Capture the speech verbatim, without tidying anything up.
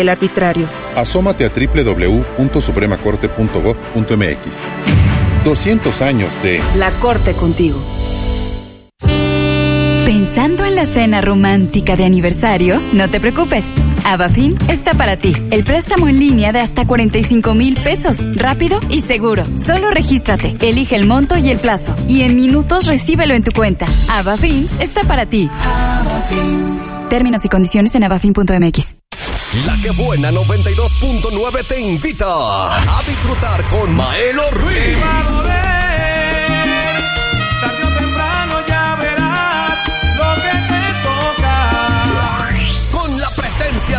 el arbitrario. Asómate a doble u doble u doble u punto suprema corte punto gob punto eme equis. doscientos años de La Corte contigo. ¿Pensando en la cena romántica de aniversario? No te preocupes. Avafin está para ti. El préstamo en línea de hasta cuarenta y cinco mil pesos. Rápido y seguro. Solo regístrate, elige el monto y el plazo. Y en minutos recíbelo en tu cuenta. Avafin está para ti. Términos y condiciones en avafin punto eme equis. La que buena noventa y dos punto nueve te invita a disfrutar con Maelo Ruiz.